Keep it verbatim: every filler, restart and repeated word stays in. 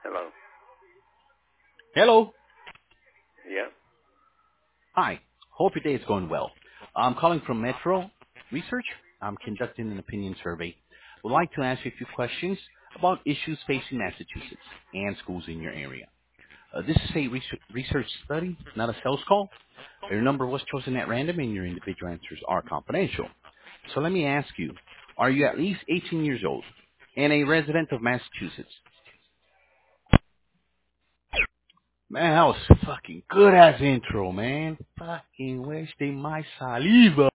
Hello. Hello. Yeah. Hi. Hope your day is going well. I'm calling from Metro Research. I'm conducting an opinion survey. Would like to ask you a few questions about issues facing Massachusetts and schools in your area. Uh, this is a research, research study, not a sales call. Your number was chosen at random and your individual answers are confidential. So let me ask you, are you at least eighteen years old and a resident of Massachusetts? Man, that was fucking good as intro, man. Fucking wasting my saliva.